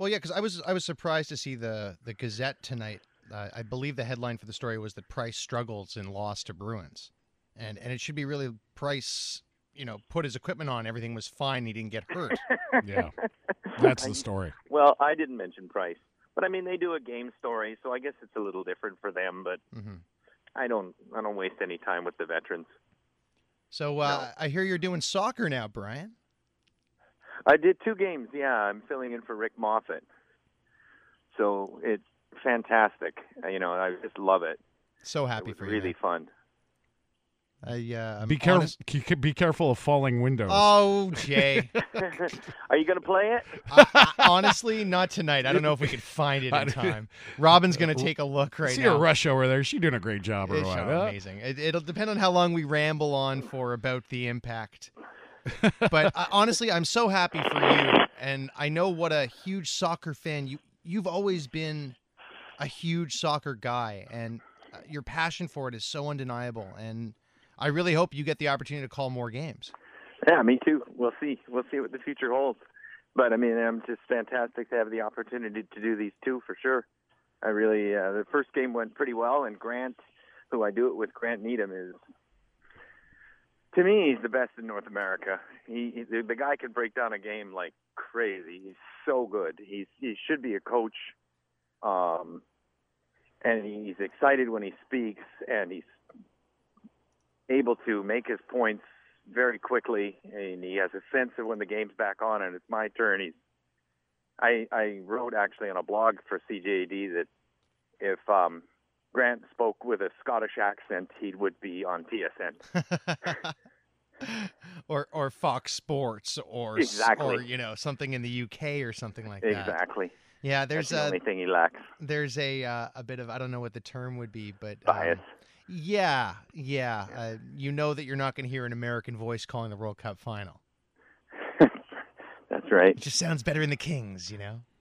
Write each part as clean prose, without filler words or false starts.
Well, yeah, because I was surprised to see the Gazette tonight. I believe the headline for the story was that Price struggles in loss to Bruins, and it should be really Price. Put his equipment on, everything was fine. He didn't get hurt. Yeah, that's the story. Well, I didn't mention Price, but I mean they do a game story, so I guess it's a little different for them. But I don't waste any time with the veterans. So No. I hear you're doing soccer now, Brian. I did 2 games. Yeah, I'm filling in for Rick Moffat, so it's fantastic. I just love it. So It happy was for you. really fun. I'm Be careful of falling windows. Oh, Jay. Are you going to play it? Honestly, not tonight. I don't know if we could find it in time. Robin's going to take a look right See now. her rush over there. She's doing a great job. Or It's what? amazing. It'll depend on how long we ramble on for about the impact. But honestly, I'm so happy for you. And I know what a huge soccer fan you've always been a huge soccer guy. And your passion for it is so undeniable. And I really hope you get the opportunity to call more games. Yeah, me too. We'll see. We'll see what the future holds. But I mean, I'm just fantastic to have the opportunity to do these 2 for sure. I really, the first game went pretty well, and Grant, who I do it with, Grant Needham, is, to me, he's the best in North America. The guy can break down a game like crazy. He's so good. He should be a coach, and he's excited when he speaks, and he's able to make his points very quickly, and he has a sense of when the game's back on and it's my turn. I wrote actually on a blog for CJAD that if Grant spoke with a Scottish accent, he would be on TSN. or Fox Sports or Exactly. or something in the UK or something like that. Exactly. Yeah, That's the only thing he lacks. There's a bit of, I don't know what the term would be, but Bias. Yeah. You know that you're not going to hear an American voice calling the World Cup final. That's right. It just sounds better in the Kings,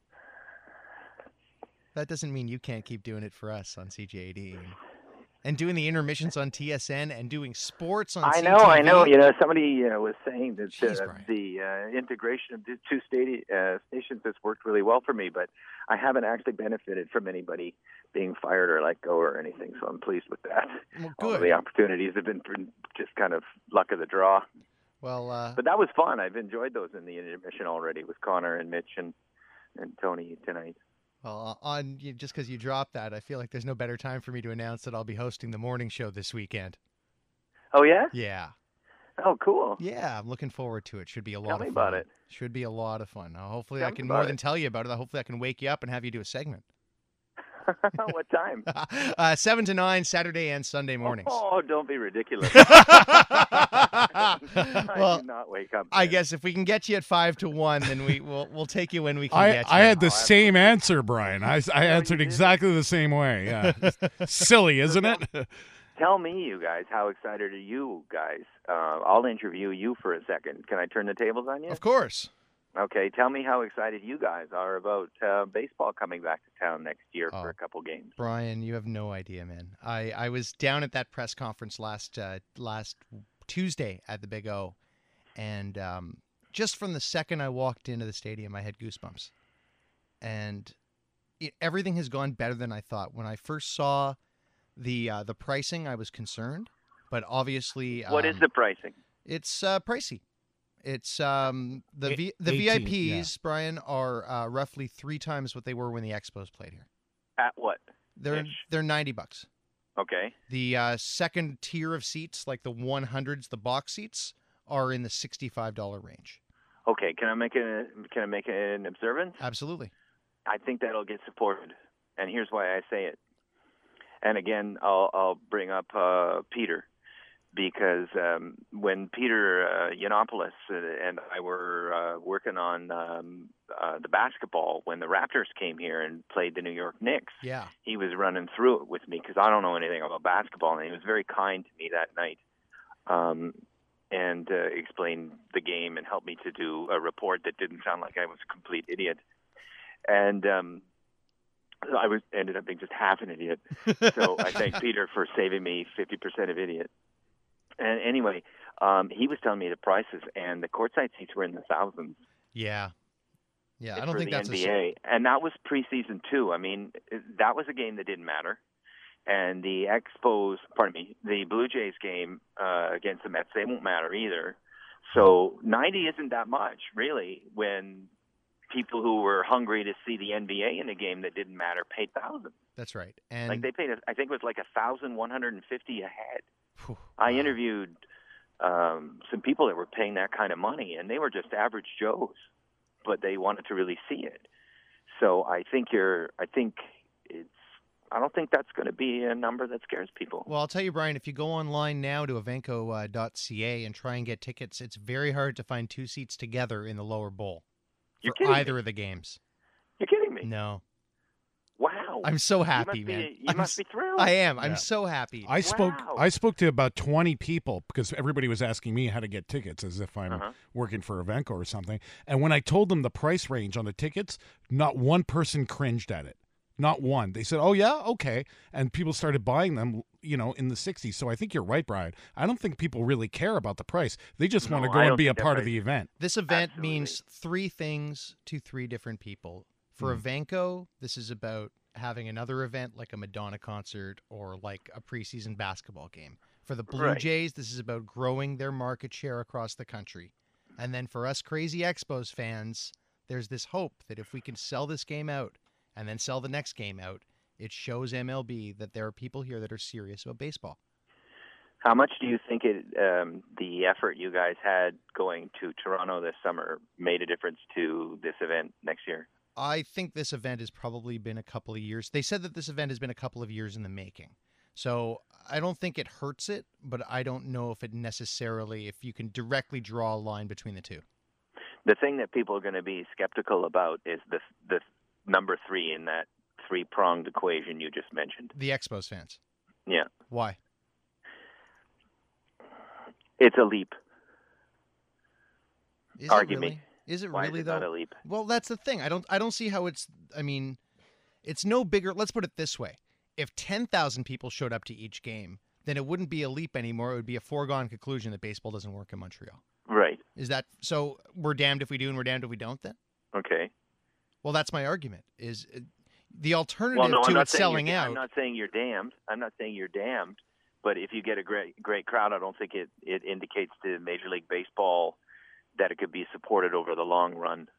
That doesn't mean you can't keep doing it for us on CJAD. And doing the intermissions on TSN and doing sports on CTV. I know. Somebody was saying that the integration of the 2 stations has worked really well for me, but I haven't actually benefited from anybody being fired or let go or anything, so I'm pleased with that. Well, all good. of the opportunities have been just kind of luck of the draw. Well, but that was fun. I've enjoyed those in the intermission already with Connor and Mitch and Tony tonight. Well, just because you dropped that, I feel like there's no better time for me to announce that I'll be hosting the morning show this weekend. Oh, yeah? Yeah. Oh, cool. Yeah, I'm looking forward to it. Should be a lot of fun. Tell me about it. Should be a lot of fun. Hopefully Tell I me can about more it. than tell you about it. Hopefully I can wake you up and have you do a segment. What time? 7 to 9, Saturday and Sunday mornings. Oh, don't be ridiculous. Well, I do not wake up. I guess if we can get you at 5 to 1, then we'll take you when we can get you. I had the same answer, Brian. I answered exactly the same way. Yeah, silly, isn't it? Tell me, you guys, how excited are you guys? I'll interview you for a second. Can I turn the tables on you? Of course. Okay, tell me how excited you guys are about baseball coming back to town next year for a couple games. Brian, you have no idea, man. I was down at that press conference last Tuesday at the Big O, and just from the second I walked into the stadium, I had goosebumps. And everything has gone better than I thought. When I first saw the pricing, I was concerned, but obviously... What is the pricing? It's pricey. It's the VIPs, yeah. Brian, are roughly 3 times what they were when the Expos played here. At what? They're $90. Okay. The second tier of seats, like the 100s, the box seats, are in the $65 range. Okay. Can I make an observance? Absolutely. I think that'll get supported, and here's why I say it. And again, I'll bring up Peter. Because when Peter Yiannopoulos and I were working on the basketball, when the Raptors came here and played the New York Knicks, yeah, he was running through it with me because I don't know anything about basketball, and he was very kind to me that night and explained the game and helped me to do a report that didn't sound like I was a complete idiot. And I ended up being just half an idiot. So I thank Peter for saving me 50% of idiot. And anyway, he was telling me the prices, and the courtside seats were in the thousands. Yeah. Yeah, I don't for think the that's NBA, and that was preseason too. I mean, that was a game that didn't matter. And the the Blue Jays game against the Mets, they won't matter either. So 90 isn't that much, really, when people who were hungry to see the NBA in a game that didn't matter paid thousands. That's right. And Like they paid, I think it was like 1,150 a head. Whew, I wow. interviewed some people that were paying that kind of money, and they were just average Joes, but they wanted to really see it. So I don't think that's going to be a number that scares people. Well, I'll tell you, Brian, if you go online now to evenco.ca and try and get tickets, it's very hard to find two seats together in the lower bowl You're for kidding either me. of the games. You're kidding me. No. Wow. I'm so happy, man. You must be thrilled. I am. Yeah. I'm so happy. I spoke Wow. to about 20 people because everybody was asking me how to get tickets as if I'm Uh-huh. working for Evenco or something. And when I told them the price range on the tickets, not one person cringed at it. Not one. They said, "Oh yeah, okay." And people started buying them, in the 60s. So I think you're right, Brian. I don't think people really care about the price. They just want to No, go I and don't be a think that part of price- the event. This event Absolutely. means three things to three different people. For Evenco, this is about having another event like a Madonna concert or like a preseason basketball game. For the Blue Right. Jays, this is about growing their market share across the country. And then for us crazy Expos fans, there's this hope that if we can sell this game out and then sell the next game out, it shows MLB that there are people here that are serious about baseball. How much do you think the effort you guys had going to Toronto this summer made a difference to this event next year? I think this event has probably been a couple of years. They said that this event has been a couple of years in the making. So I don't think it hurts it, but I don't know if it necessarily, if you can directly draw a line between the two. The thing that people are going to be skeptical about is the number 3 in that three-pronged equation you just mentioned. The Expos fans. Yeah. Why? It's a leap. Is Argue it me. really? Is it Why really is it though? not a leap? Well, that's the thing. I don't see how it's it's no bigger. Let's put it this way. If 10,000 people showed up to each game, then it wouldn't be a leap anymore. It would be a foregone conclusion that baseball doesn't work in Montreal. Right. Is that so? We're damned if we do and we're damned if we don't then? Okay. Well, that's my argument. Is the alternative Well, no, I'm to not it saying selling I'm out? not saying you're damned. I'm not saying you're damned. But if you get a great crowd, I don't think it indicates to Major League Baseball that it could be supported over the long run.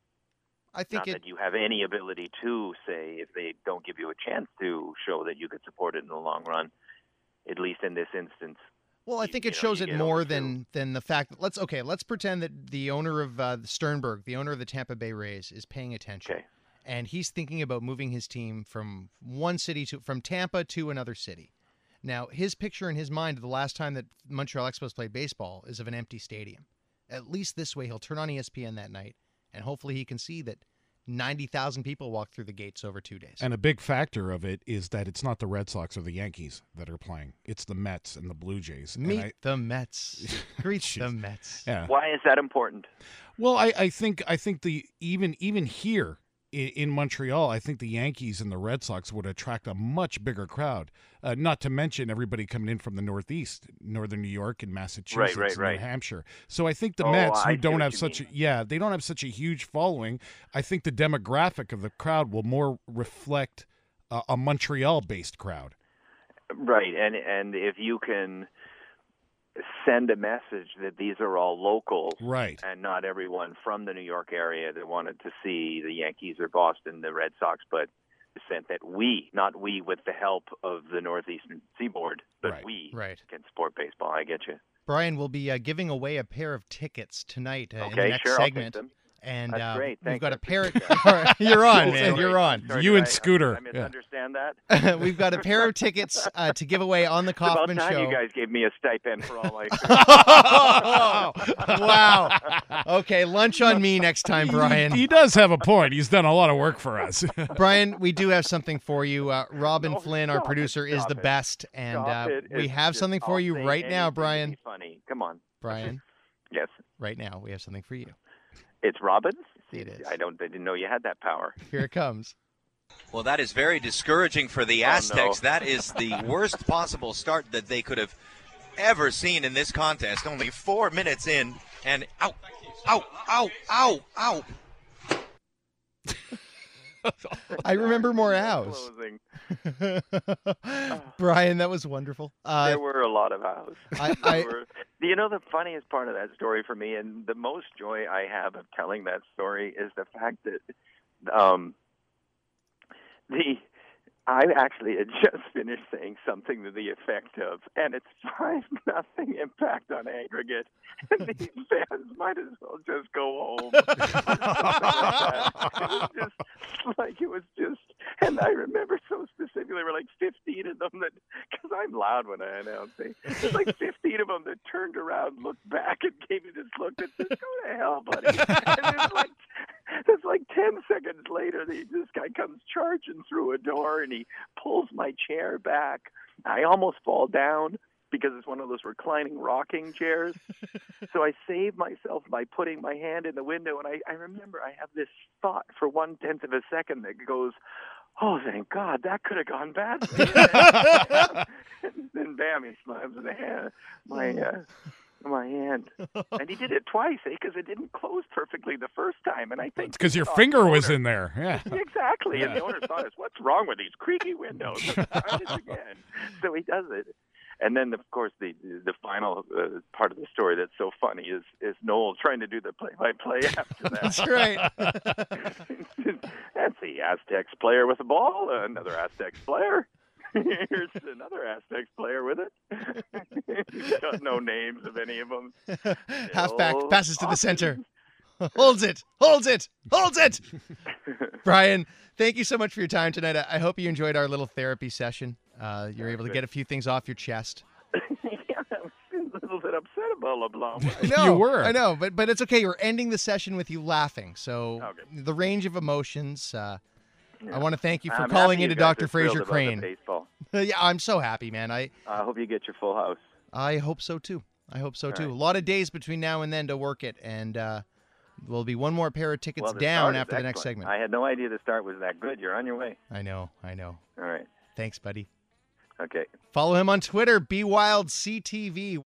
I think Not that you have any ability to say if they don't give you a chance to show that you could support it in the long run, at least in this instance. Well, I you- think you it know, shows you it get more over two. than the fact that let's pretend that the owner of Sternberg, the owner of the Tampa Bay Rays, is paying attention, Okay. and he's thinking about moving his team from one city from Tampa to another city. Now, his picture in his mind of the last time that Montreal Expos played baseball is of an empty stadium. At least this way, he'll turn on ESPN that night, and hopefully he can see that 90,000 people walked through the gates over 2 days. And a big factor of it is that it's not the Red Sox or the Yankees that are playing. It's the Mets and the Blue Jays. And Meet the Mets. Greet Jeez. the Mets. Yeah. Why is that important? Well, I think the even here in Montreal, I think the Yankees and the Red Sox would attract a much bigger crowd. Not to mention everybody coming in from the Northeast, Northern New York and Massachusetts and right. New Hampshire. So I think the Oh, Mets, I who see don't what have you such mean. they don't have such a huge following. I think the demographic of the crowd will more reflect a Montreal-based crowd. Right, and if you can send a message that these are all locals, Right. and not everyone from the New York area that wanted to see the Yankees or Boston, the Red Sox, but sent that not we with the help of the Northeastern Seaboard, but Right. we Right. can support baseball. I get you. Brian will be giving away a pair of tickets tonight in the Okay, next sure, I'll take segment. them. And That's great. we've Thanks. got I a pair. appreciate All right, you're on, Cool. man. Sorry. You're on. Sorry, You did and Scooter. I misunderstand that? We've got a pair of tickets to give away on the It's about Kaufman time Show. you guys gave me a stipend for all my. Wow. Okay, lunch on me next time, Brian. He does have a point. He's done a lot of work for us. Brian, we do have something for you. Robin No, Flynn, our stop it, producer, is the stop it. best, and Stop it. we It's have just- something for I'll you say right now, anything to Brian. be funny. Come on. Brian, Yes. right now we have something for you. It's Robin? It is. I didn't know you had that power. Here it comes. Well, that is very discouraging for the Oh, Aztecs. no. That is the worst possible start that they could have ever seen in this contest. Only 4 minutes in, and ow, ow, ow, ow, ow. I remember Window Morehouse. closing. Brian, that was wonderful. There were a lot of hours. You know, the funniest part of that story for me, and the most joy I have of telling that story, is the fact that I actually had just finished saying something to the effect of, and it's 5-0 impact on aggregate, and these fans might as well just go home. It was just, and I remember so specifically, there were like 15 of them that, because I'm loud when I announce it, there's like 15 of them that turned around, looked back, and gave me this look that said, go to hell, buddy. And it's like 10 seconds later, this guy comes charging through a door, and he pulls my chair back. I almost fall down because it's one of those reclining rocking chairs. So I save myself by putting my hand in the window, and I remember I have this thought for 1/10 of a second that goes, oh, thank God, that could have gone badly. And then bam, he slams my hand. And he did it twice, because it didn't close perfectly the first time. And I think It's because your finger was in there. Yeah. Exactly. Yeah. And the owner thought, what's wrong with these creaky windows? Let's try this again. So he does it. And then, of course, the final part of the story that's so funny is Noel trying to do the play-by-play after that. That's right. That's the Aztecs player with the ball, another Aztecs player. Here's another Aztecs player with it. He's got no names of any of them. Halfback passes to the center. Holds it. Brian, thank you so much for your time tonight. I hope you enjoyed our little therapy session. You're able to get a few things off your chest. Yeah, I was a little bit upset about LeBlanc. No, You were. I know, but it's okay. We're ending the session with you laughing. So Okay. the range of emotions. I want to thank you for I'm calling happy into you guys Dr. are thrilled Fraser about Crane. the baseball. Yeah, I'm so happy, man. I hope you get your full house. hope so too. All A right. lot of days between now and then to work it, and there'll be one more pair of tickets Well, the down start is after the next excellent. segment. I had no idea the start was that good. You're on your way. I know. All right. Thanks, buddy. Okay. Follow him on Twitter, BWildCTV.